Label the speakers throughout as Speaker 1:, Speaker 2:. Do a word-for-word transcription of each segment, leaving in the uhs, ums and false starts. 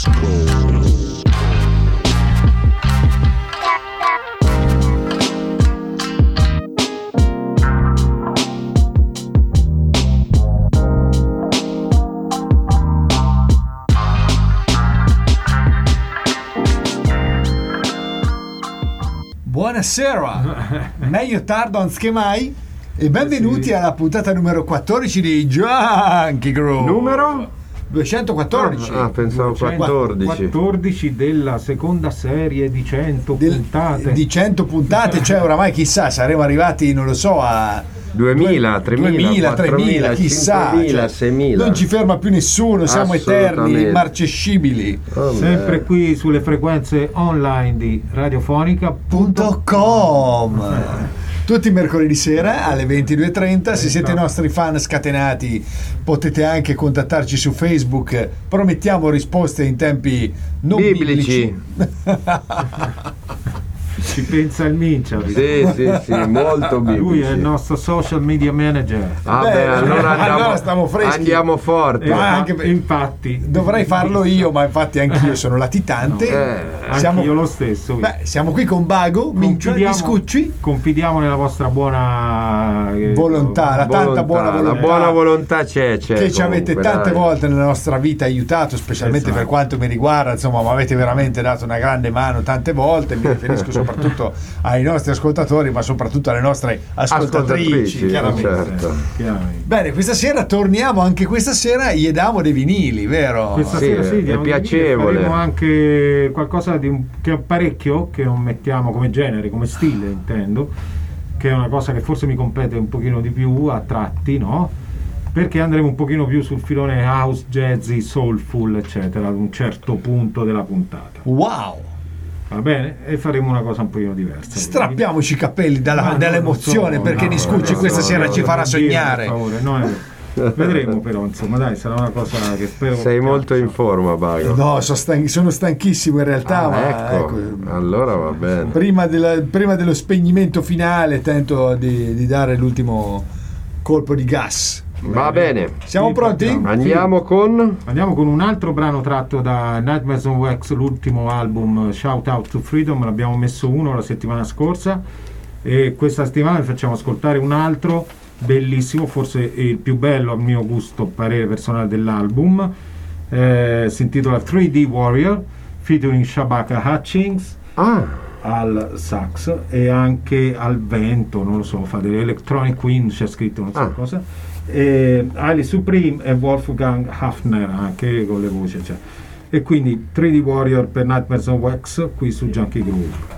Speaker 1: Buonasera, meglio tardo anziché mai, e benvenuti sì. alla puntata numero quattordici di Junkie Groove.
Speaker 2: Numero?
Speaker 1: duecentoquattordici.
Speaker 2: Ah, pensavo quattordici.
Speaker 3: quattordici della seconda serie di cento Del, puntate.
Speaker 1: Di cento puntate, cioè oramai chissà, saremo arrivati, non lo so, a
Speaker 2: duemila, tremila,
Speaker 1: tremila, chissà,
Speaker 2: cinquemila,
Speaker 1: cioè,
Speaker 2: seimila.
Speaker 1: Non ci ferma più nessuno, siamo eterni, immarcescibili.
Speaker 3: Oh, sempre beh. Qui sulle frequenze online di radiofonica
Speaker 1: punto com. Tutti i mercoledì sera alle ventidue e trenta. Se siete nostri fan scatenati potete anche contattarci su Facebook, promettiamo risposte in tempi non biblici,
Speaker 3: biblici. Ci pensa il Mincia.
Speaker 2: Sì, sì, sì, molto biblici.
Speaker 3: Lui è il nostro social media manager.
Speaker 2: Ah, beh, beh, allora, andiamo,
Speaker 1: allora stiamo freschi.
Speaker 2: Andiamo forti.
Speaker 3: Eh, anche per, infatti.
Speaker 1: Dovrei farlo io, ma infatti anch'io sono latitante.
Speaker 3: No, eh, siamo, anche io lo stesso.
Speaker 1: Beh, siamo qui con Bago, Mincia, gli Scucci.
Speaker 3: Confidiamo nella vostra buona eh,
Speaker 1: volontà, la
Speaker 2: volontà,
Speaker 1: tanta buona volontà.
Speaker 2: La buona volontà c'è, c'è
Speaker 1: che ci avete tante
Speaker 2: dai.
Speaker 1: volte nella nostra vita aiutato, specialmente esatto. per quanto mi riguarda, insomma, mi avete veramente dato una grande mano tante volte. Mi riferisco soprattutto ai nostri ascoltatori, ma soprattutto alle nostre ascoltatrici,
Speaker 2: ascoltatrici
Speaker 1: chiaramente.
Speaker 2: Certo.
Speaker 3: chiaramente.
Speaker 1: Bene, questa sera torniamo, anche questa sera gli diamo dei vinili, vero?
Speaker 3: Questa
Speaker 2: sì,
Speaker 3: sera sì,
Speaker 2: è piacevole.
Speaker 3: Faremo anche qualcosa di un, che è parecchio che non mettiamo come genere, come stile intendo, che è una cosa che forse mi compete un pochino di più a tratti, no? Perché andremo un pochino più sul filone house, jazzy, soulful, eccetera, ad un certo punto della puntata.
Speaker 1: Wow!
Speaker 3: Va bene? E faremo una cosa un pochino diversa.
Speaker 1: Strappiamoci i capelli dalla, no, dall'emozione, so, perché no, Niscucci no, questa no, sera no, ci no, farà sognare.
Speaker 3: Per favore, no, vedremo però, insomma, dai, sarà una cosa che spero.
Speaker 2: Sei molto in forma, Bago.
Speaker 1: No, sono, stanch- sono stanchissimo in realtà.
Speaker 2: Ah,
Speaker 1: ma
Speaker 2: ecco,
Speaker 1: ecco,
Speaker 2: allora va bene.
Speaker 1: Prima, della, prima dello spegnimento finale tento di, di dare l'ultimo colpo di gas.
Speaker 2: Va bene.
Speaker 1: Siamo sì, pronti?
Speaker 2: Partiamo. Andiamo sì. con
Speaker 3: Andiamo con un altro brano tratto da Nightmares on Wax, l'ultimo album Shout Out to Freedom. L'abbiamo messo uno la settimana scorsa e questa settimana vi facciamo ascoltare un altro bellissimo, forse il più bello a mio gusto, parere personale dell'album. Eh, si intitola tre D Warrior featuring Shabaka Hutchings
Speaker 2: ah.
Speaker 3: al sax e anche al vento, non lo so, fa delle Electronic Queen, c'è scritto non so ah. cosa. E Ali Supreme e Wolfgang Hafner anche con le voci, cioè. E quindi tre D Warrior per Nightmares on Wax qui su Junkie Groove.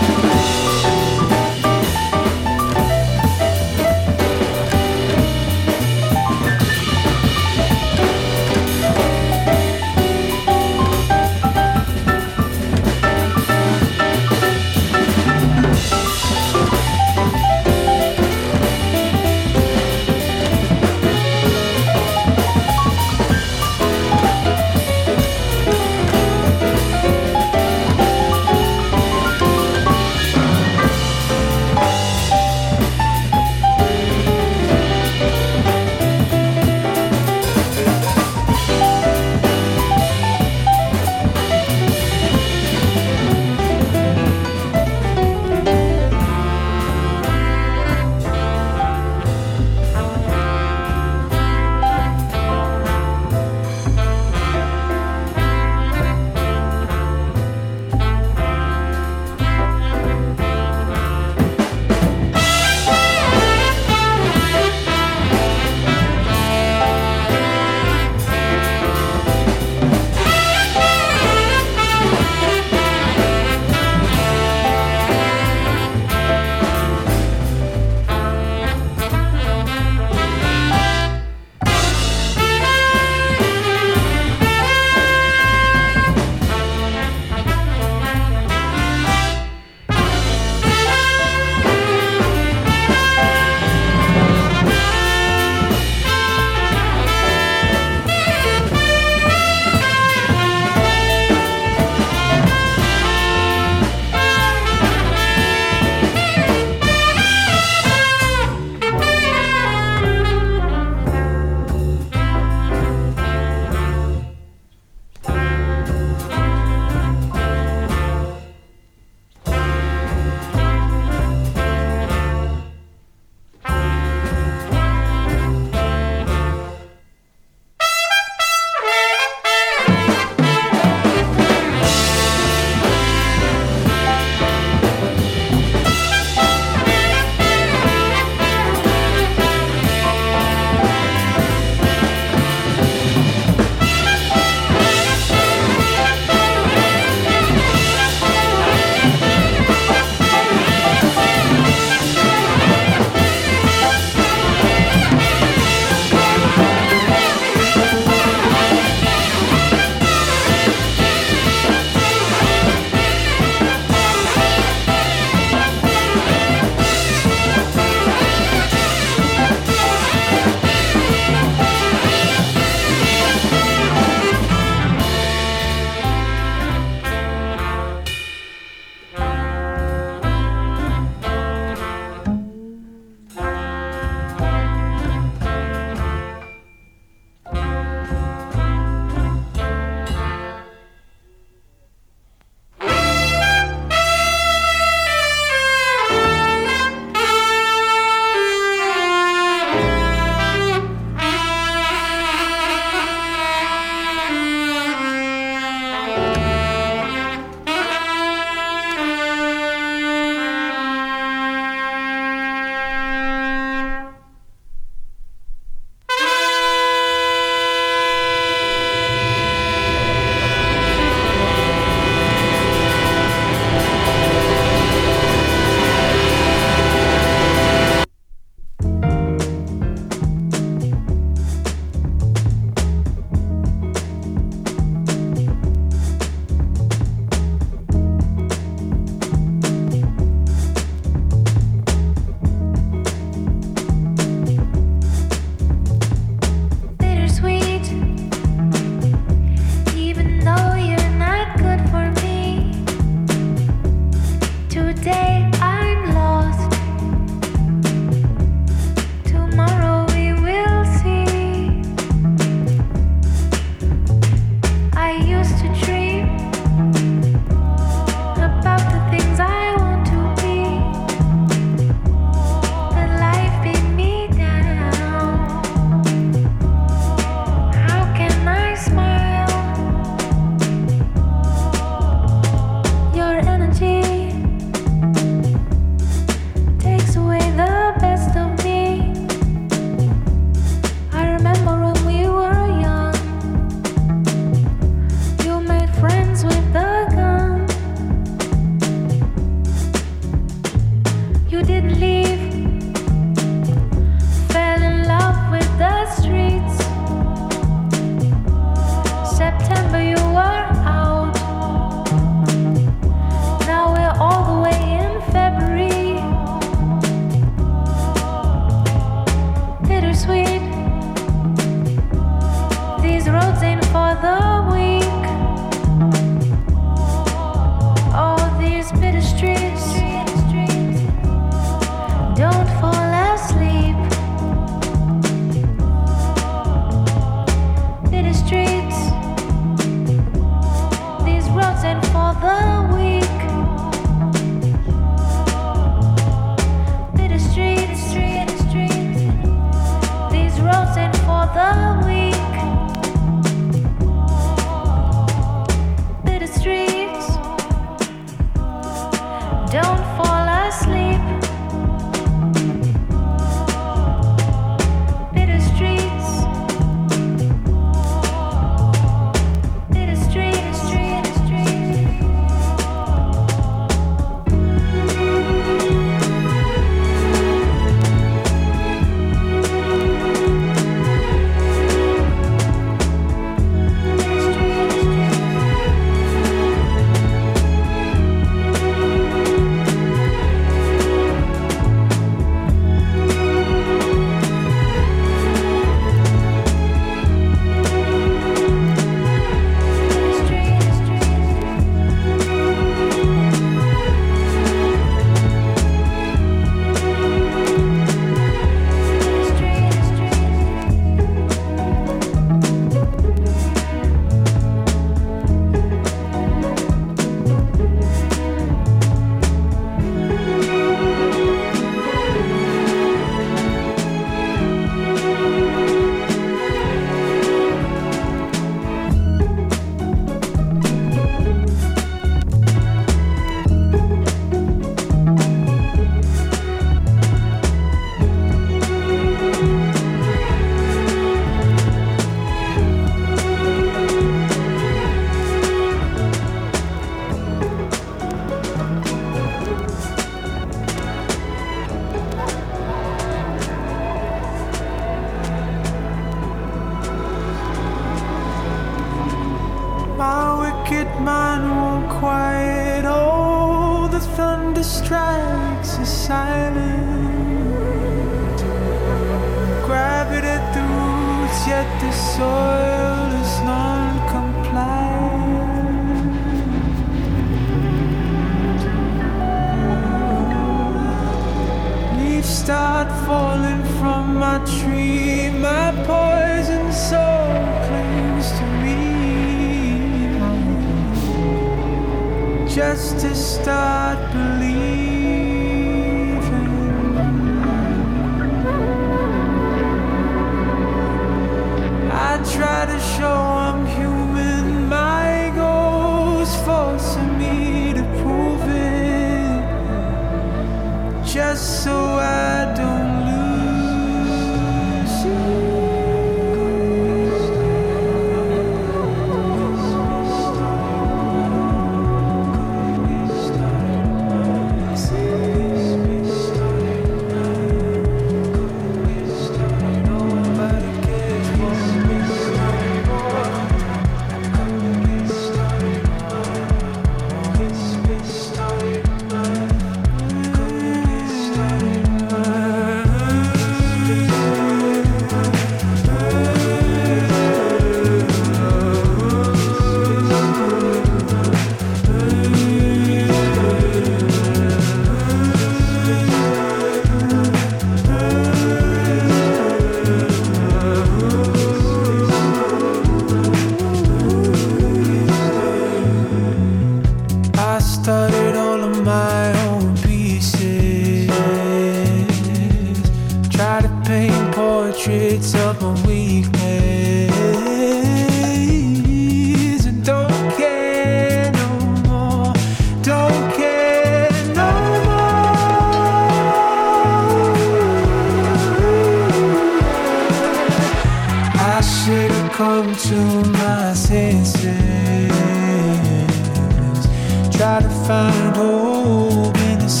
Speaker 4: try to find hope in the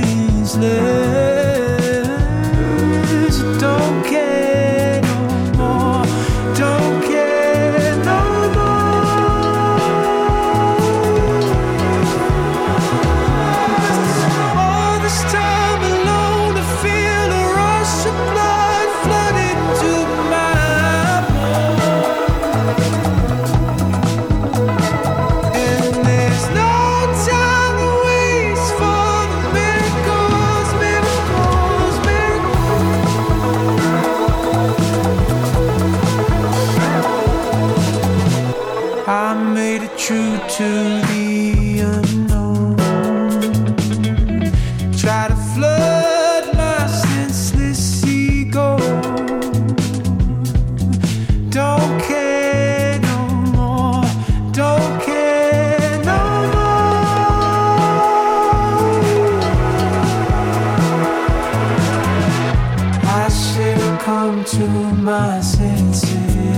Speaker 4: senseless. Don't care no more, don't care no more. All this time alone to feel a rush of blood flooding to my bones. And there's no time to waste for the miracles, miracles, miracles. I made it true to the unknown. Try to flood my senseless ego. Don't care no more, don't care no more. I should have come to my senses.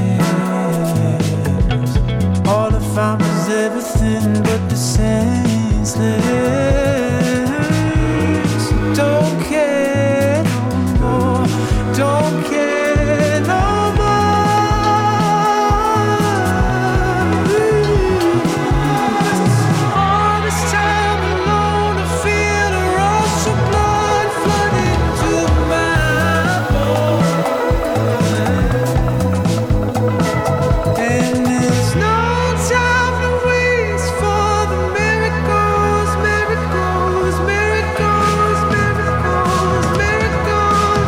Speaker 4: All I found was everything but the senseless. Don't care no more, don't care no more. All this time alone to feel a rush of blood flooding to my bones. And there's no time to waste for the miracles, miracles, miracles, miracles, miracles,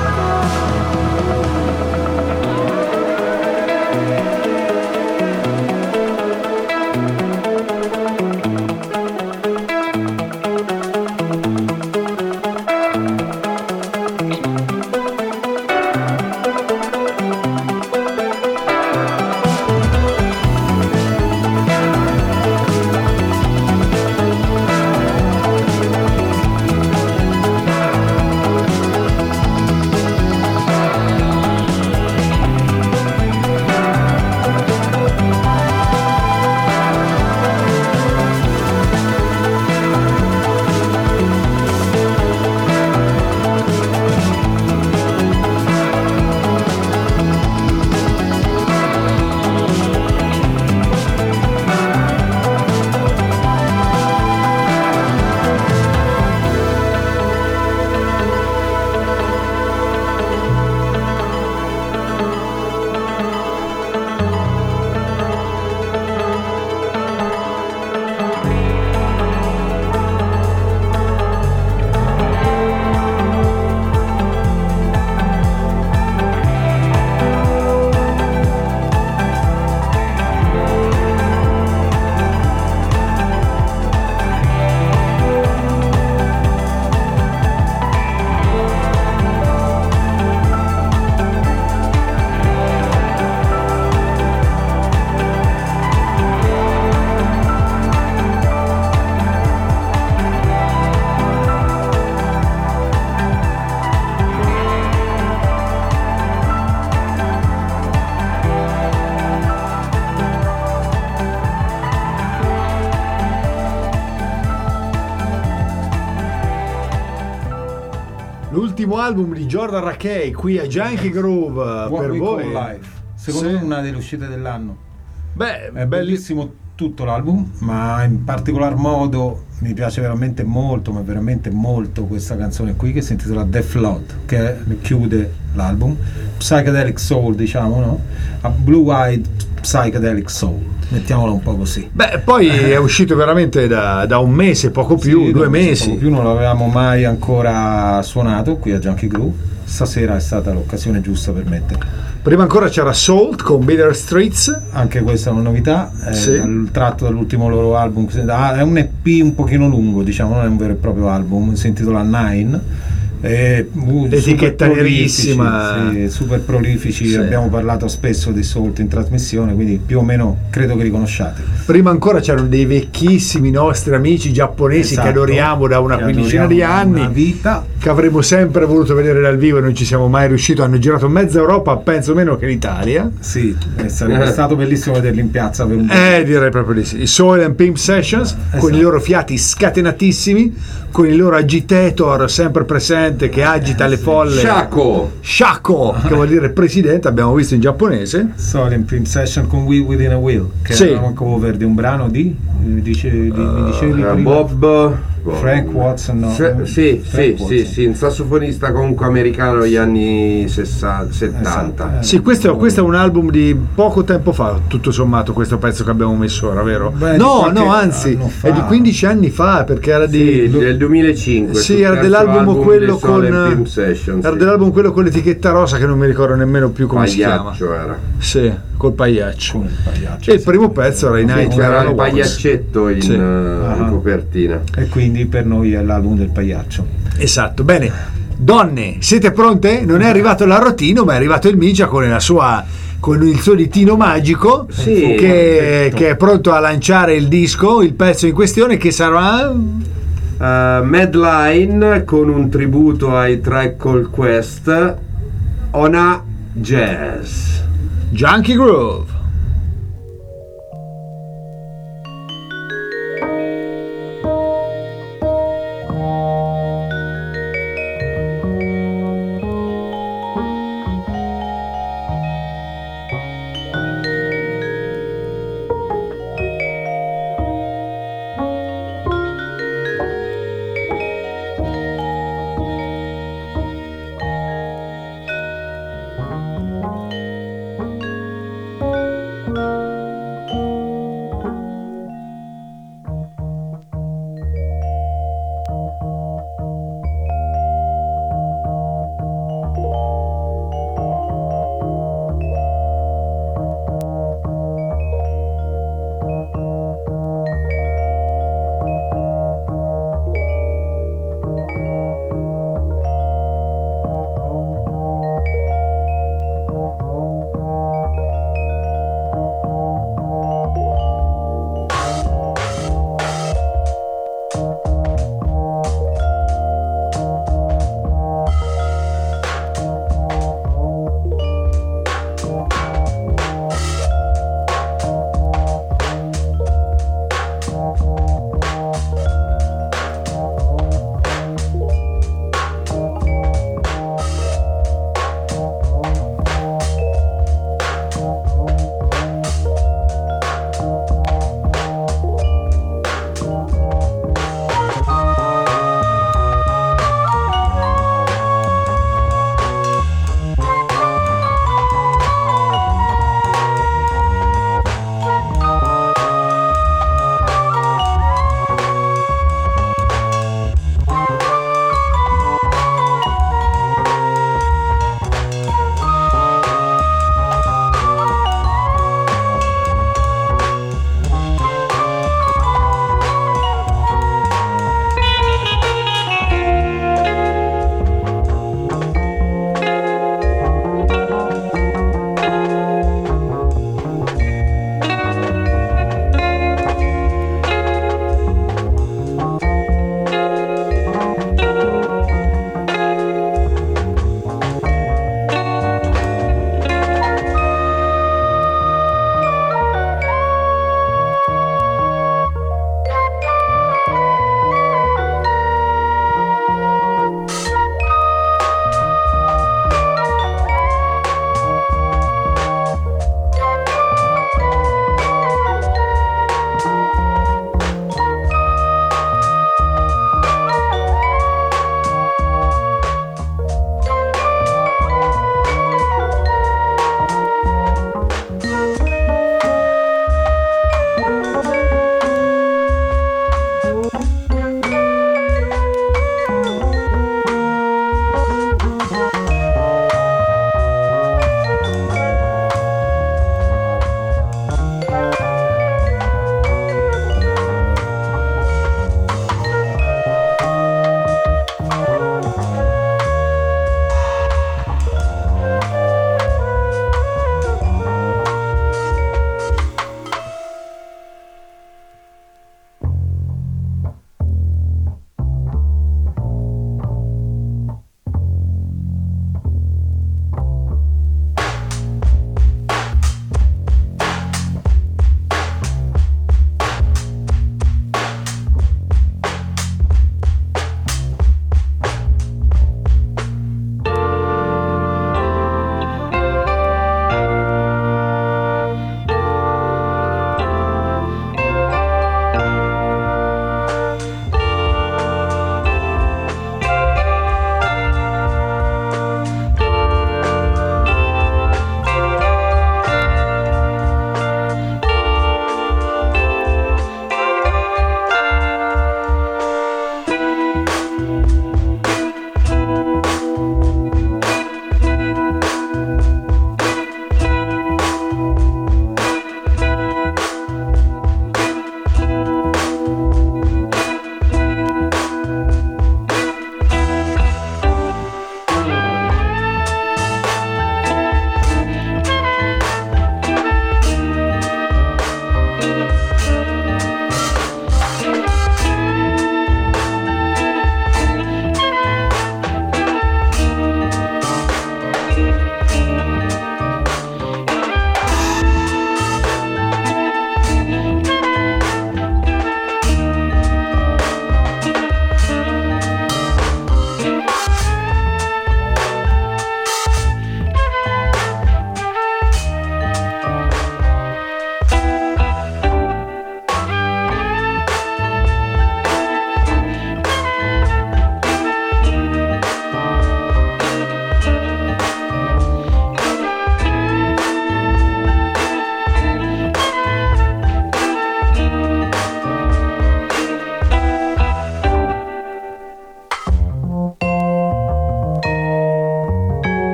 Speaker 1: L'ultimo album di Jordan Rakei qui a Junkie Groove
Speaker 3: What
Speaker 1: per
Speaker 3: We
Speaker 1: voi.
Speaker 3: Call Life. Secondo
Speaker 1: Sì.
Speaker 3: me è una delle uscite dell'anno.
Speaker 1: Beh,
Speaker 3: È bellissimo tutto l'album, ma in particolar modo mi piace veramente molto, ma veramente molto questa canzone qui che si intitola Death Lot, che chiude l'album. Psychedelic Soul, diciamo, no? A Blue Eyed Psychedelic Soul, mettiamola un po' così.
Speaker 1: Beh, poi è uscito veramente da, da un mese, poco più,
Speaker 3: Sì,
Speaker 1: due
Speaker 3: non so,
Speaker 1: mesi.
Speaker 3: poco più non l'avevamo mai ancora suonato qui a Junkie Groove. Stasera è stata l'occasione giusta per metterlo.
Speaker 1: Prima ancora c'era Salt con Bitter Streets.
Speaker 3: Anche questa è una novità, è
Speaker 1: Sì.
Speaker 3: dal, tratto dall'ultimo loro album. Ah, è un E P un pochino lungo, diciamo, non è un vero e proprio album, si intitola Nine. E, uh,
Speaker 1: Etichetta
Speaker 3: super prolifici,
Speaker 1: nerissima.
Speaker 3: sì, super prolifici,
Speaker 1: Sì.
Speaker 3: abbiamo parlato spesso di Salt in trasmissione, quindi più o meno credo che li conosciate.
Speaker 1: Prima ancora c'erano dei vecchissimi nostri amici giapponesi
Speaker 3: Esatto,
Speaker 1: che adoriamo da una
Speaker 3: che
Speaker 1: quindicina
Speaker 3: adoriamo
Speaker 1: di
Speaker 3: da
Speaker 1: anni,
Speaker 3: una vita.
Speaker 1: che avremmo sempre voluto vedere dal vivo e non ci siamo mai riusciti. Hanno girato mezza Europa, penso meno che l'Italia.
Speaker 3: Sì, eh, sarebbe stato bellissimo vederli in piazza per un
Speaker 1: Eh, direi proprio di sì. I Soil and Pimp Sessions, con i loro fiati scatenatissimi, con il loro agitator sempre presente che agita le folle.
Speaker 2: Shako.
Speaker 1: Shako, che vuol dire presidente, abbiamo visto in giapponese.
Speaker 3: Soul in Print Session con Will Within a Will, che
Speaker 1: Sì.
Speaker 3: era una cover di un brano di, eh, dice, di mi dicevi
Speaker 2: Era
Speaker 3: prima?
Speaker 2: Bob.
Speaker 3: Frank Watson, no?
Speaker 2: Se- sì,
Speaker 3: Frank
Speaker 2: sì,
Speaker 3: Watson.
Speaker 2: sì, sì, un sassofonista comunque americano degli anni sessanta, settanta.
Speaker 3: Esatto.
Speaker 1: Sì, questo, questo è un album di poco tempo fa, tutto sommato, questo pezzo che abbiamo messo ora, vero?
Speaker 3: Beh, di
Speaker 1: no,
Speaker 3: qualche
Speaker 1: no, anzi,
Speaker 3: anno fa.
Speaker 1: è di quindici anni fa, perché era di...
Speaker 2: Sì, del duemilacinque.
Speaker 1: Sì,
Speaker 2: sul
Speaker 1: era
Speaker 2: terzo
Speaker 1: dell'album
Speaker 2: album
Speaker 1: quello
Speaker 2: dei Soul and
Speaker 1: con...
Speaker 2: Pimp Session,
Speaker 1: Era
Speaker 2: sì.
Speaker 1: dell'album quello con l'etichetta rosa che non mi ricordo nemmeno più come si chiama.
Speaker 2: Pagliaccio era.
Speaker 1: Sì, col pagliaccio.
Speaker 3: Con il pagliaccio,
Speaker 1: E il
Speaker 3: sì.
Speaker 1: primo pezzo era i
Speaker 2: Sì,
Speaker 1: Night
Speaker 2: c'era
Speaker 1: Were
Speaker 2: il
Speaker 1: Walks.
Speaker 2: pagliaccetto in,
Speaker 1: Sì.
Speaker 2: eh, in
Speaker 3: Ah.
Speaker 2: copertina.
Speaker 3: E quindi per noi è l'album del pagliaccio.
Speaker 1: Esatto, bene. Donne, siete pronte? Non è arrivato l'Arrotino, ma è arrivato il Migia con la sua con il suo ditino magico
Speaker 2: Sì.
Speaker 1: che, che è pronto a lanciare il disco, il pezzo in questione che sarà
Speaker 2: Uh, Madline con un tributo ai Tribe Called Quest, Ona Jazz.
Speaker 1: Junkie Groove.
Speaker 4: Thank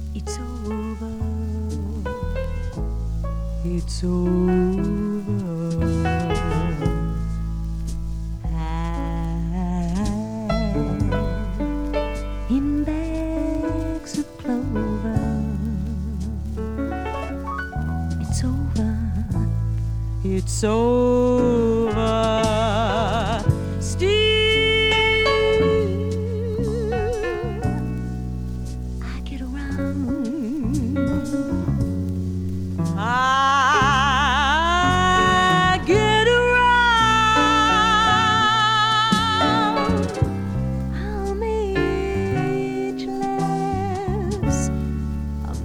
Speaker 5: It's over. It's over. In bags of clover. It's over. It's over. Still, I get around. I get around. I'm ageless. I'm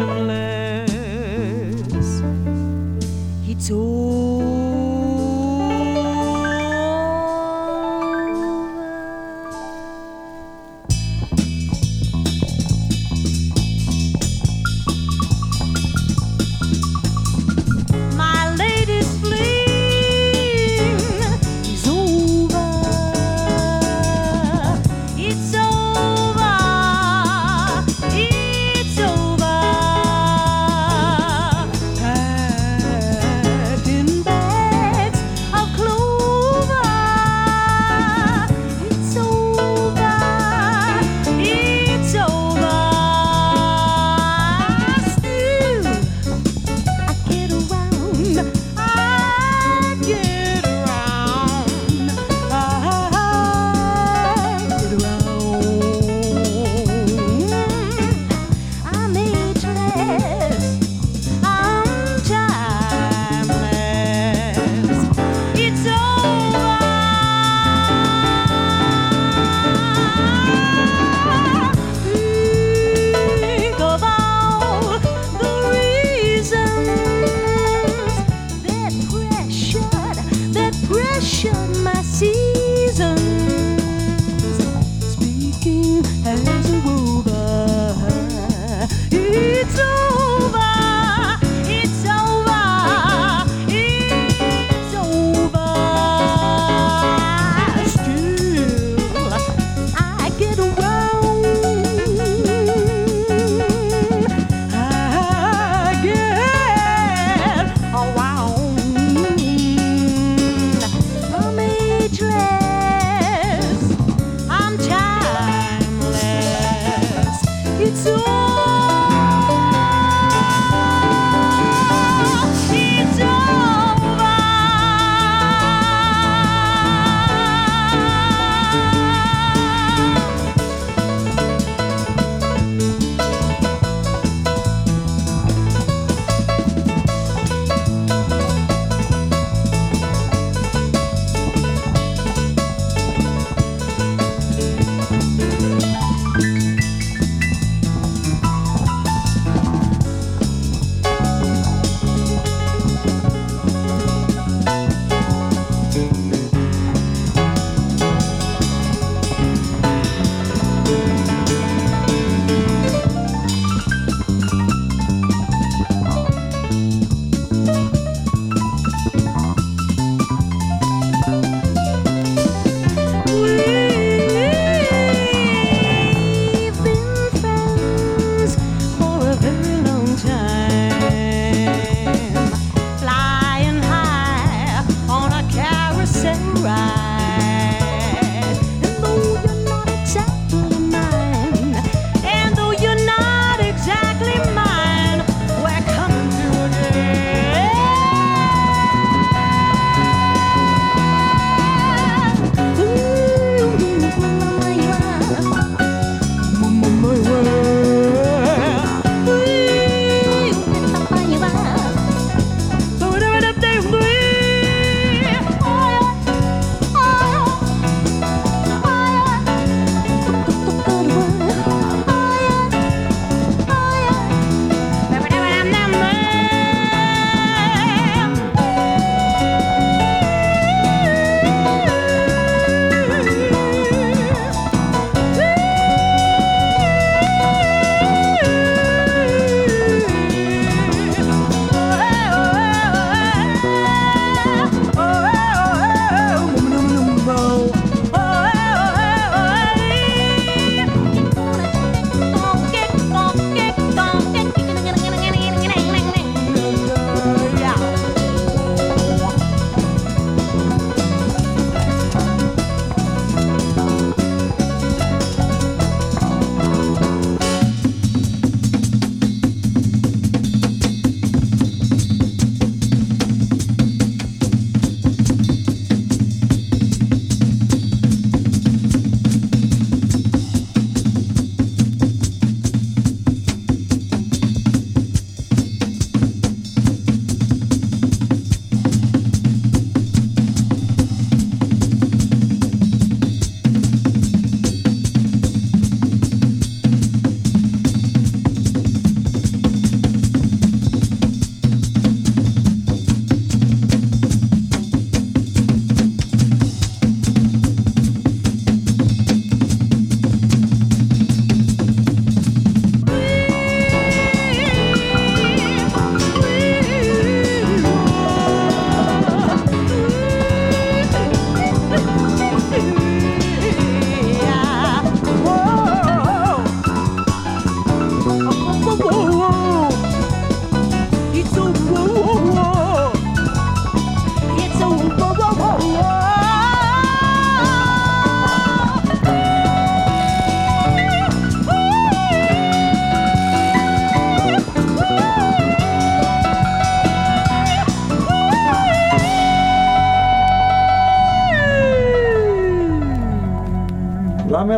Speaker 5: timeless. It's over.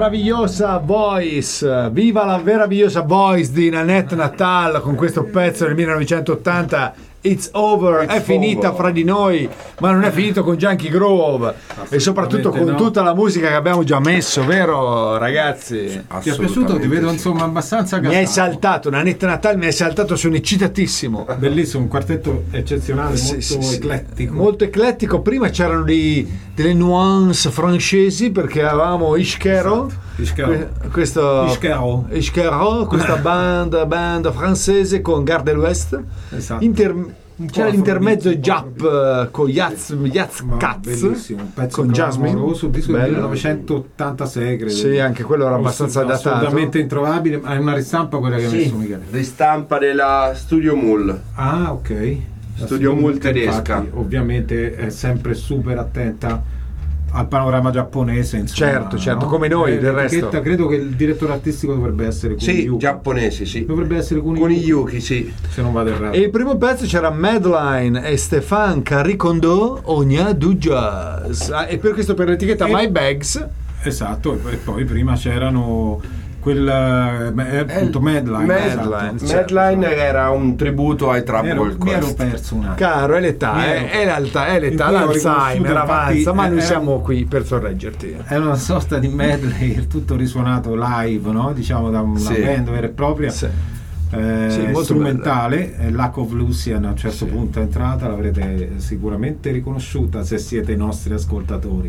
Speaker 1: meravigliosa voice, viva la meravigliosa voice di Nanette Natal con questo pezzo del millenovecentottanta. It's over,
Speaker 2: It's
Speaker 1: è finita
Speaker 2: over.
Speaker 1: fra di noi, ma non è finito con Junkie Groove e soprattutto con
Speaker 3: no.
Speaker 1: tutta la musica che abbiamo già messo, vero ragazzi?
Speaker 3: Ti è piaciuto? Ti vedo
Speaker 2: sì.
Speaker 3: insomma abbastanza
Speaker 1: Mi hai
Speaker 3: gasato.
Speaker 1: saltato, Nanette Natal mi hai saltato, sono eccitatissimo.
Speaker 3: Bellissimo, un quartetto eccezionale,
Speaker 1: Sì,
Speaker 3: molto
Speaker 1: sì, sì.
Speaker 3: eclettico.
Speaker 1: Molto eclettico. Prima c'erano dei- delle nuance francesi perché avevamo Ischero,
Speaker 3: Ischero.
Speaker 1: que- questo
Speaker 3: Ischero.
Speaker 1: Ischero, questa band, band francese con Gare de l'Ouest.
Speaker 3: Esatto.
Speaker 1: Inter-
Speaker 3: Un po'
Speaker 1: c'era l'intermezzo
Speaker 3: afrodita, un po'
Speaker 1: Jap con Yaz, Yaz
Speaker 3: Ma
Speaker 1: Katz
Speaker 3: bellissimo, un pezzo
Speaker 1: con Jasmine.
Speaker 3: clamoroso, disco del
Speaker 1: Bello.
Speaker 3: millenovecentottantasei credo.
Speaker 1: Sì, anche quello era abbastanza datato.
Speaker 3: Assolutamente introvabile, ma è una ristampa quella che ha
Speaker 2: Sì,
Speaker 3: messo Michele.
Speaker 2: ristampa della Studio Mull.
Speaker 3: Ah, ok. La
Speaker 2: Studio Mull
Speaker 3: Infatti,
Speaker 2: tedesca.
Speaker 3: ovviamente è sempre super attenta al panorama giapponese, insomma,
Speaker 1: Certo, certo, come noi,
Speaker 3: Eh,
Speaker 1: del
Speaker 3: l'etichetta,
Speaker 1: resto.
Speaker 3: credo che il direttore artistico dovrebbe essere
Speaker 2: Sì,
Speaker 3: Kuniyuki.
Speaker 2: giapponesi, sì.
Speaker 3: Dovrebbe essere
Speaker 2: Con i
Speaker 3: Kuniyuki,
Speaker 2: Yuki, sì.
Speaker 3: se non vado errato.
Speaker 1: E il primo pezzo c'era Madeline e Stéphane Carricondo, Ogna du Jazz. Ah, e per questo per l'etichetta
Speaker 3: E-
Speaker 1: My Bags.
Speaker 3: Esatto, e poi prima c'erano quel eh, appunto Madline.
Speaker 1: Madline,
Speaker 3: esatto.
Speaker 2: Madline era un tributo ai Trouble
Speaker 3: Ero, mi ero
Speaker 2: Quest.
Speaker 3: perso un attimo.
Speaker 1: Caro, è l'età,
Speaker 3: Mi
Speaker 1: è,
Speaker 3: ero-
Speaker 1: è l'altà, è l'età,
Speaker 3: in cui ho
Speaker 1: l'Alzheimer
Speaker 3: riconosciuto,
Speaker 1: avanza,
Speaker 3: infatti,
Speaker 1: ma noi
Speaker 3: era-
Speaker 1: siamo qui per sorreggerti.
Speaker 3: Era una sorta di medley, tutto risuonato live, no? Diciamo da una
Speaker 2: Sì.
Speaker 3: band vera e propria.
Speaker 1: Sì.
Speaker 3: eh,
Speaker 1: Sì, molto
Speaker 3: strumentale. eh, Lack of Lucian a un certo
Speaker 1: Sì.
Speaker 3: punto è entrata, l'avrete sicuramente riconosciuta se siete i nostri ascoltatori.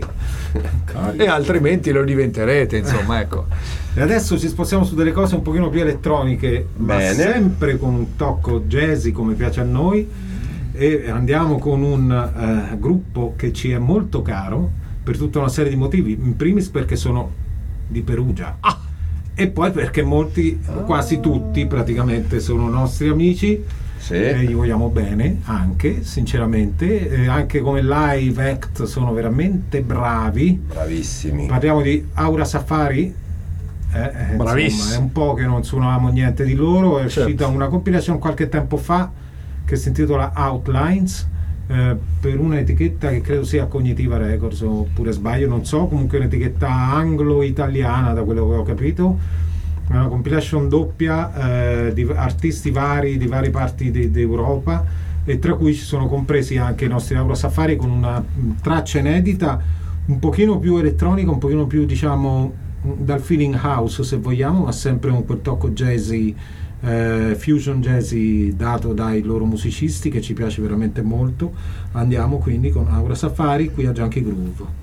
Speaker 3: Cari.
Speaker 1: E altrimenti lo diventerete, insomma, ecco.
Speaker 3: E adesso ci spostiamo su delle cose un pochino più elettroniche, ma
Speaker 2: Bene.
Speaker 3: sempre con un tocco jazzy come piace a noi, e andiamo con un eh, gruppo che ci è molto caro per tutta una serie di motivi, in primis perché sono di Perugia e poi perché molti, quasi tutti praticamente, sono nostri amici e
Speaker 2: Sì.
Speaker 3: gli vogliamo bene anche, sinceramente, e anche come live act sono veramente bravi.
Speaker 2: Bravissimi.
Speaker 3: Parliamo di Aura Safari. Eh, eh,
Speaker 1: Bravissimo.
Speaker 3: insomma, è un po' che non suonavamo niente di loro. È
Speaker 1: Certo.
Speaker 3: uscita una compilation qualche tempo fa che si intitola Outlines, eh, per un'etichetta che credo sia Cognitiva Records, oppure sbaglio, non so, comunque un'etichetta anglo-italiana da quello che ho capito. È una compilation doppia, eh, di artisti vari di varie parti de- d'Europa, e tra cui ci sono compresi anche i nostri Aura Safari con una mh, traccia inedita un pochino più elettronica, un pochino più, diciamo, dal feeling house se vogliamo, ma sempre con quel tocco jazzy, eh, fusion jazzy dato dai loro musicisti, che ci piace veramente molto. Andiamo quindi con Aura Safari qui a Junkie Groove.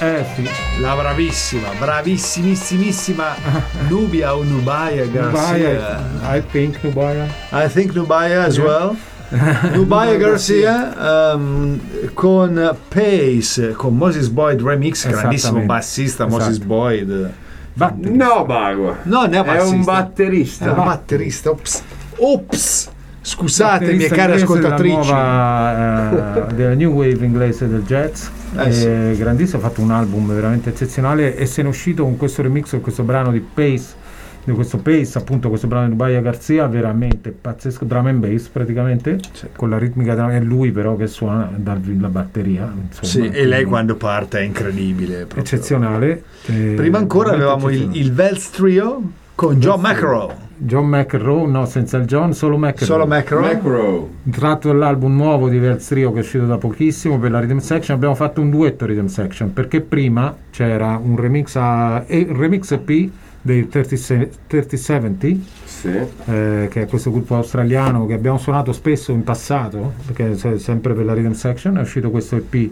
Speaker 3: Eh sì.
Speaker 1: La bravissima, bravissimissimissima Nubia o Nubia Garcia.
Speaker 3: Nubaya, I think Nubaya.
Speaker 1: I think Nubia as
Speaker 3: Yeah.
Speaker 1: well. Nubia Garcia um, con Pace, con Moses Boyd remix, grandissimo
Speaker 3: Esattamente.
Speaker 1: bassista Moses
Speaker 3: Esatto.
Speaker 1: Boyd.
Speaker 3: Batterista.
Speaker 2: No, Bago.
Speaker 1: No, ne è
Speaker 2: È
Speaker 1: bassista.
Speaker 2: un
Speaker 1: È
Speaker 2: batterista.
Speaker 1: un batterista. Ops. Ops. Scusate, mie
Speaker 3: Batterista
Speaker 1: care
Speaker 3: inglese
Speaker 1: ascoltatrici.
Speaker 3: della nuova, eh, della new wave inglese del jazz.
Speaker 1: Eh,
Speaker 3: Eh,
Speaker 1: sì.
Speaker 3: Grandissimo, ha fatto un album veramente eccezionale e se ne è uscito con questo remix, con questo brano di Pace, di questo Pace, appunto questo brano di Nubia Garcia, veramente pazzesco, drum and bass praticamente,
Speaker 1: Sì.
Speaker 3: con la ritmica drum- è lui però che suona dal- la batteria, insomma,
Speaker 1: Sì, e lei
Speaker 3: quindi
Speaker 1: quando parte è incredibile. proprio.
Speaker 3: eccezionale. eh,
Speaker 1: Prima ancora
Speaker 3: veramente
Speaker 1: avevamo il,
Speaker 3: eccezionale.
Speaker 1: il Vels Trio con John McEnroe.
Speaker 3: John McEnroe, no, senza il John, solo McEnroe.
Speaker 1: Solo McEnroe.
Speaker 2: Macro.
Speaker 3: Tratto dall'album nuovo di Vels Trio che è uscito da pochissimo per la Rhythm Section, abbiamo fatto un duetto Rhythm Section perché prima c'era un remix a eh, il remix E P dei trenta settanta
Speaker 2: Sì.
Speaker 3: eh, che è questo gruppo australiano che abbiamo suonato spesso in passato perché se- sempre per la Rhythm Section è uscito questo E P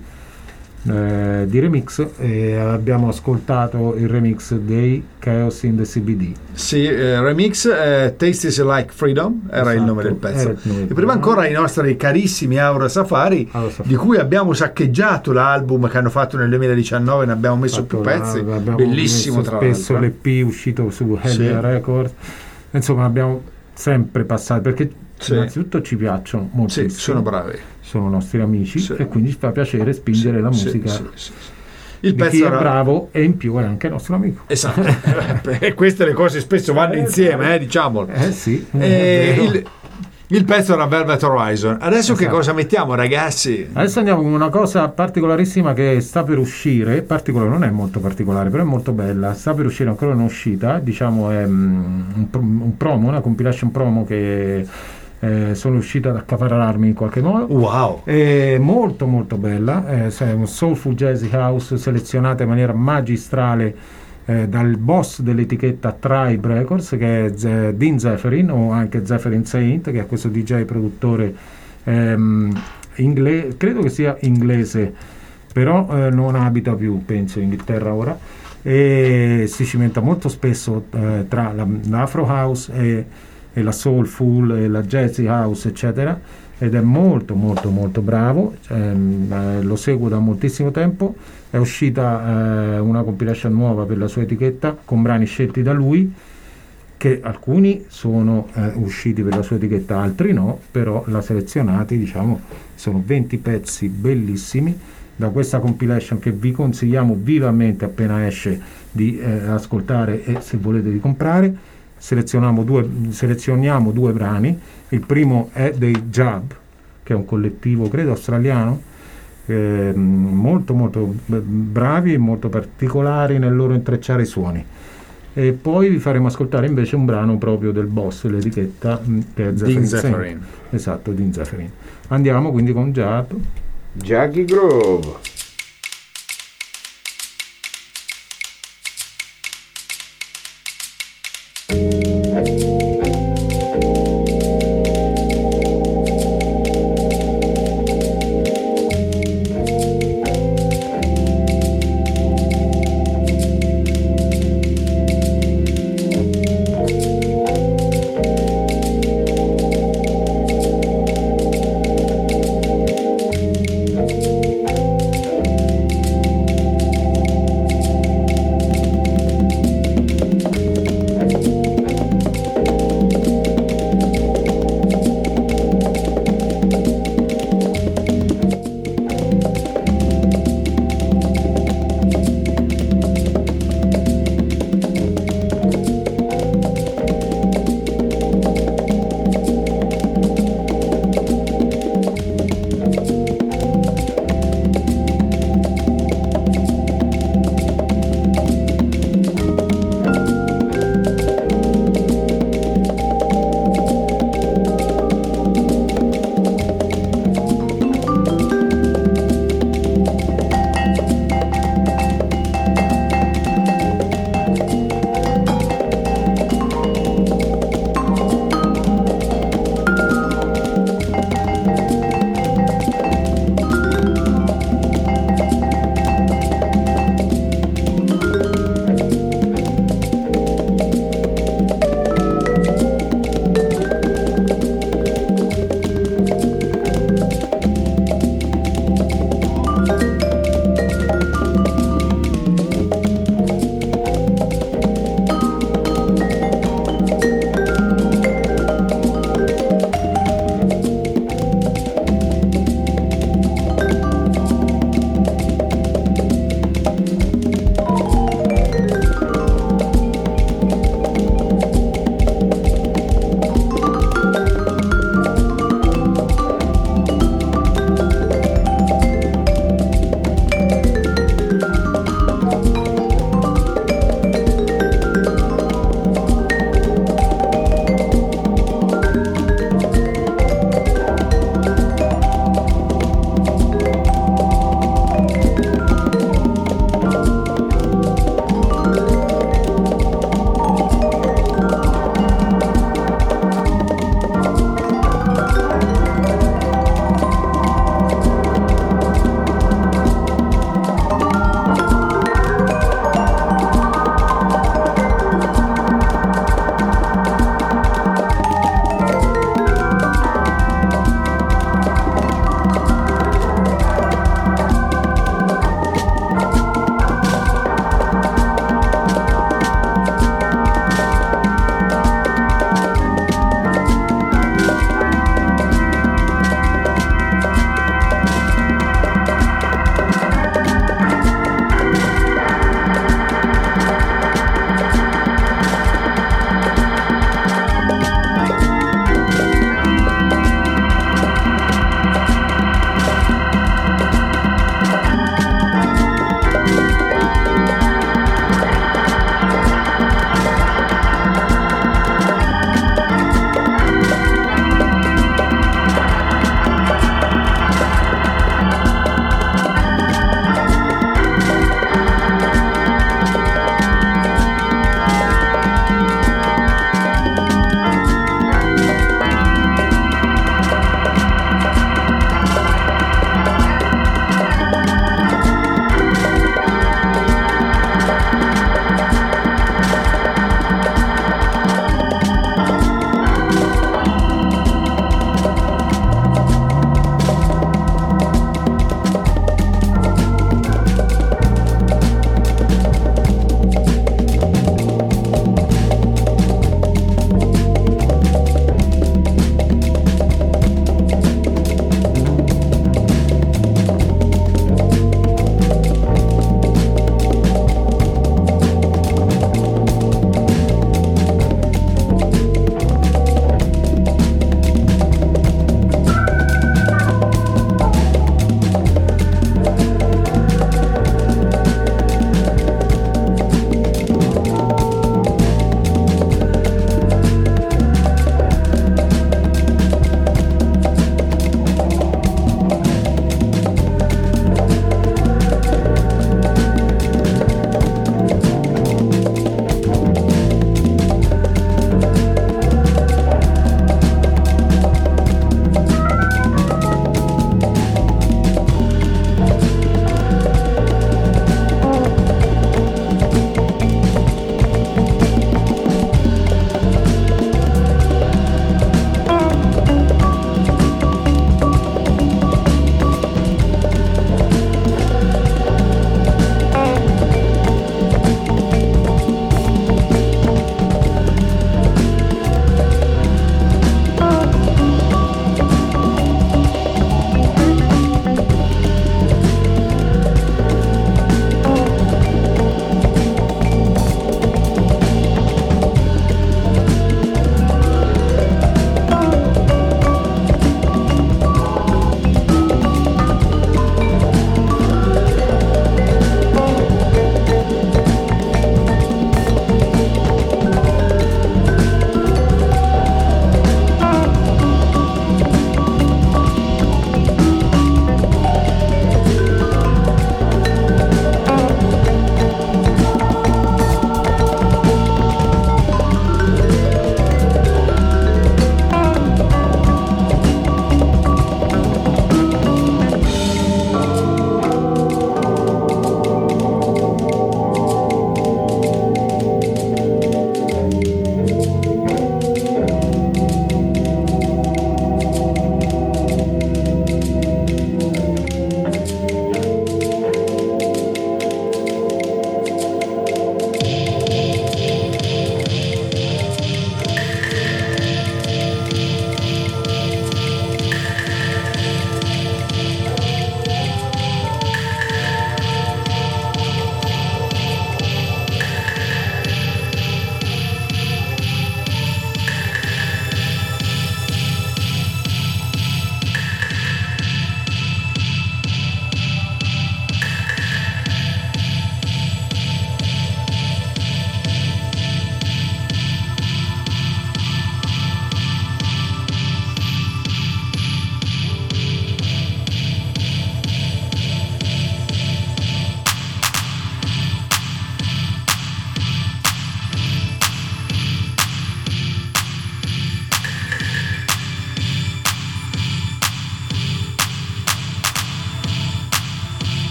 Speaker 3: eh, di remix e abbiamo ascoltato il remix dei Chaos in the C B D.
Speaker 1: Sì, eh, remix eh, Taste is Like Freedom era il
Speaker 3: Esatto,
Speaker 1: nome del pezzo.
Speaker 3: era il nome del
Speaker 1: E prima
Speaker 3: brano.
Speaker 1: ancora i nostri carissimi Aura Safari,
Speaker 3: Aura Safari.
Speaker 1: di cui abbiamo saccheggiato l'album che hanno fatto nel duemiladiciannove, ne abbiamo messo
Speaker 3: Fatto
Speaker 1: più
Speaker 3: la-
Speaker 1: pezzi.
Speaker 3: abbiamo
Speaker 1: Bellissimo
Speaker 3: messo
Speaker 1: tra
Speaker 3: spesso
Speaker 1: l'altro.
Speaker 3: l'E P uscito su Heavy
Speaker 1: Sì.
Speaker 3: Records, insomma abbiamo sempre passato perché
Speaker 1: Sì.
Speaker 3: innanzitutto ci piacciono moltissimo,
Speaker 1: Sì, sono bravi.
Speaker 3: sono nostri amici
Speaker 1: Sì.
Speaker 3: e quindi ci fa piacere spingere
Speaker 1: Sì,
Speaker 3: la
Speaker 1: sì,
Speaker 3: musica
Speaker 1: sì, sì, sì. Il
Speaker 3: di chi
Speaker 1: pezzo
Speaker 3: è
Speaker 1: era
Speaker 3: bravo e in più è anche nostro amico.
Speaker 1: Esatto. E queste le cose spesso vanno insieme, eh, diciamolo.
Speaker 3: Eh sì,
Speaker 1: E
Speaker 3: è vero.
Speaker 1: il, il pezzo era Velvet Horizon. Adesso che
Speaker 3: Esatto.
Speaker 1: cosa mettiamo, ragazzi?
Speaker 3: Adesso andiamo con una cosa particolarissima che sta per uscire, particolare, non è molto particolare, però è molto bella, sta per uscire, ancora non è uscita, diciamo è mm, un, pro- un promo, una compilation promo che eh, sono riuscito ad accaparrarmi in qualche modo.
Speaker 1: Wow.
Speaker 3: È molto molto bella, eh, è un soulful jazzy house selezionata in maniera magistrale eh, dal boss dell'etichetta Tribe Records che è Z- Dean Zephyrin o anche Zephyrin Saint, che è questo D J produttore ehm, inglese, credo che sia inglese, però eh, non abita più, penso, in Inghilterra ora, e si cimenta molto spesso eh, tra la, l'Afro House e, e la Soulful e la Jazzy House, eccetera, ed è molto molto molto bravo, ehm, eh, lo seguo da moltissimo tempo. È uscita eh, una compilation nuova per la sua etichetta con brani scelti da lui, che alcuni sono eh, usciti per la sua etichetta, altri no, però la selezionati, diciamo, sono venti pezzi bellissimi da questa compilation che vi consigliamo vivamente appena esce di eh, ascoltare e se volete di comprare. Selezioniamo due, selezioniamo due brani. Il primo è dei Jab, che è un collettivo credo australiano, eh, molto molto bravi e molto particolari nel loro intrecciare i suoni. E poi vi faremo ascoltare invece un brano proprio del boss dell'etichetta, mh, che è
Speaker 1: Dean
Speaker 3: Zephyrin Saint.
Speaker 1: Zephyrin.
Speaker 3: Esatto, Dean Zephyrin. Andiamo quindi con Jab.
Speaker 2: Jackie Grove.
Speaker 5: Thank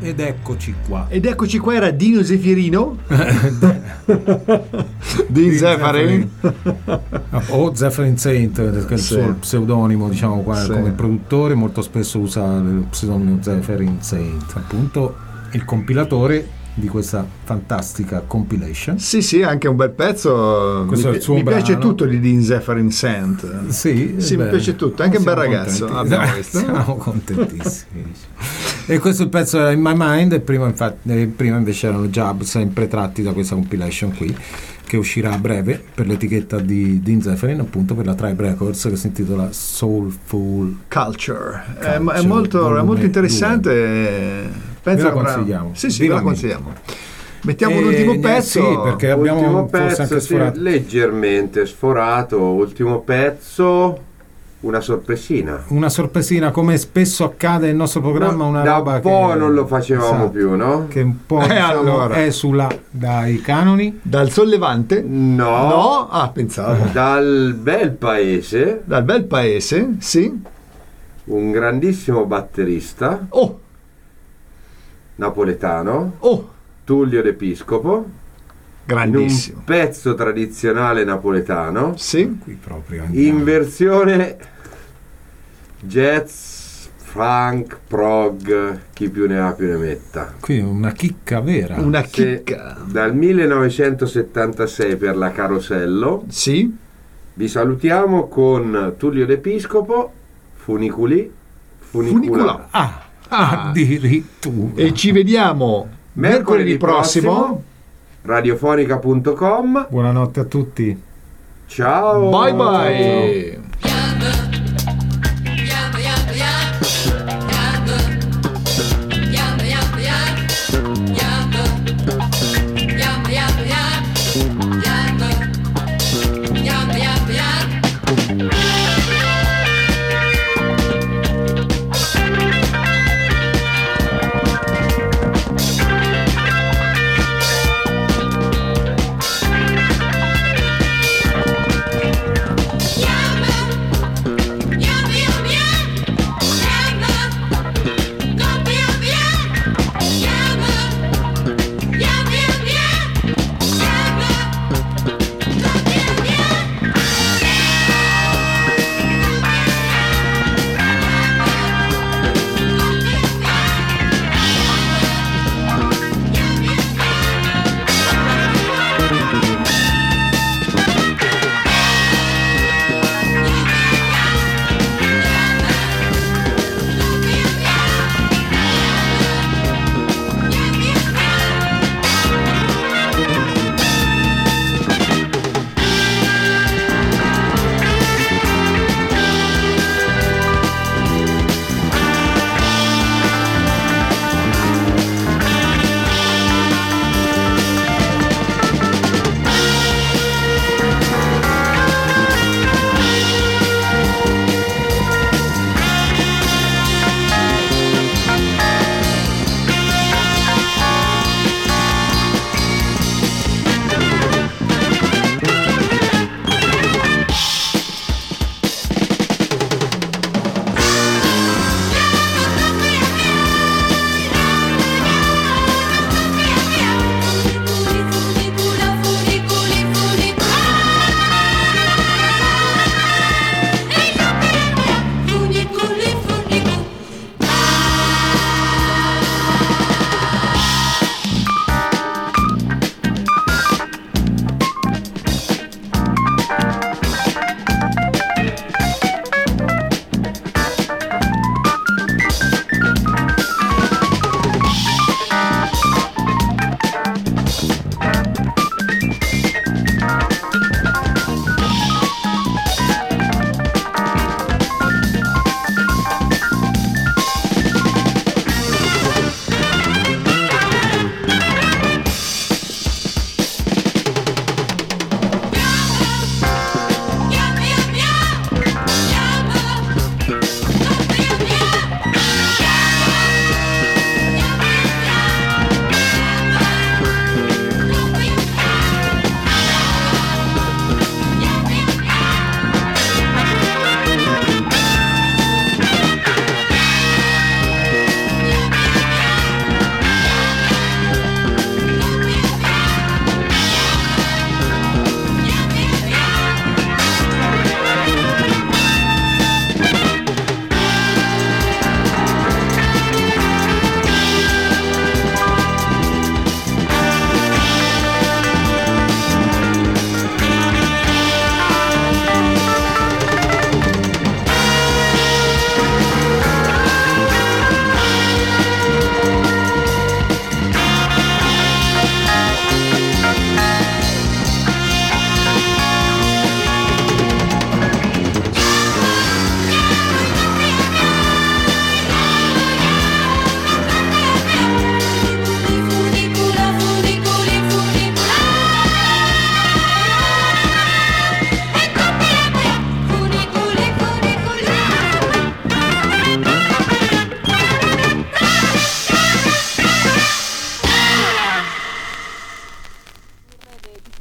Speaker 3: Ed eccoci qua.
Speaker 1: Ed eccoci qua, era Dino Zeffirino di Zephyrin.
Speaker 3: O Zephyrin Saint, che è il
Speaker 1: Sì.
Speaker 3: suo pseudonimo, diciamo qua,
Speaker 1: Sì.
Speaker 3: come produttore, molto spesso usa il pseudonimo Zephyrin Saint, appunto il compilatore di questa fantastica compilation.
Speaker 1: Sì, sì, anche un bel pezzo.
Speaker 3: Questo
Speaker 1: mi
Speaker 3: è il suo
Speaker 1: mi piace
Speaker 3: brano.
Speaker 1: tutto di Dean Zephyrin Sant.
Speaker 3: Sì,
Speaker 1: Sì, mi
Speaker 3: beh,
Speaker 1: piace tutto, anche un bel
Speaker 3: siamo
Speaker 1: ragazzo.
Speaker 3: contenti.
Speaker 1: Abbiamo
Speaker 3: Eh,
Speaker 1: visto.
Speaker 3: Siamo contentissimi. E questo è il pezzo era In My Mind, e prima, infatti, eh, prima invece erano già sempre tratti da questa compilation qui, che uscirà a breve per l'etichetta di Dean Zephyrin, appunto per la Tribe Records, che si intitola Soulful.
Speaker 1: Culture. È, è
Speaker 3: Culture,
Speaker 1: molto, è
Speaker 3: volume
Speaker 1: molto interessante. Penso
Speaker 3: Ve la
Speaker 1: che avrà-
Speaker 3: consigliamo,
Speaker 1: Sì, sì, ve la
Speaker 3: vivamente.
Speaker 1: consigliamo. Mettiamo
Speaker 3: E
Speaker 1: l'ultimo
Speaker 3: niente,
Speaker 1: pezzo.
Speaker 3: sì, perché abbiamo
Speaker 2: Ultimo
Speaker 3: forse
Speaker 2: pezzo,
Speaker 3: anche
Speaker 2: sì,
Speaker 3: sforato.
Speaker 2: leggermente sforato. Ultimo pezzo, una sorpresina.
Speaker 3: Una sorpresina, come spesso accade nel nostro programma, una
Speaker 2: da
Speaker 3: roba
Speaker 2: un po'
Speaker 3: che
Speaker 2: non lo facevamo
Speaker 3: esatto,
Speaker 2: più, no?
Speaker 3: che un po'
Speaker 1: Eh,
Speaker 3: diciamo,
Speaker 1: allora.
Speaker 3: è sulla dai canoni.
Speaker 1: Dal sollevante?
Speaker 2: No,
Speaker 1: No? Ah, pensavo.
Speaker 2: dal bel paese,
Speaker 1: Dal bel paese? Sì.
Speaker 2: un grandissimo batterista
Speaker 1: Oh,
Speaker 2: napoletano,
Speaker 1: oh,
Speaker 2: Tullio D'Episcopo, in un
Speaker 1: grandissimo.
Speaker 2: pezzo tradizionale napoletano,
Speaker 1: Sì.
Speaker 3: Qui proprio
Speaker 2: in versione jazz, funk, prog, chi più ne ha più ne metta.
Speaker 3: qui una chicca vera.
Speaker 1: Una
Speaker 2: Se-
Speaker 1: chicca.
Speaker 2: dal millenovecentosettantasei per la Carosello.
Speaker 1: Sì.
Speaker 2: Vi salutiamo con Tullio D'Episcopo, Funiculi, Funicula.
Speaker 1: Funicula.
Speaker 3: Ah,
Speaker 1: Ah.
Speaker 3: addirittura.
Speaker 1: E ci vediamo mercoledì prossimo.
Speaker 2: radiofonica punto com.
Speaker 3: Buonanotte a tutti.
Speaker 2: Ciao.
Speaker 1: Bye bye.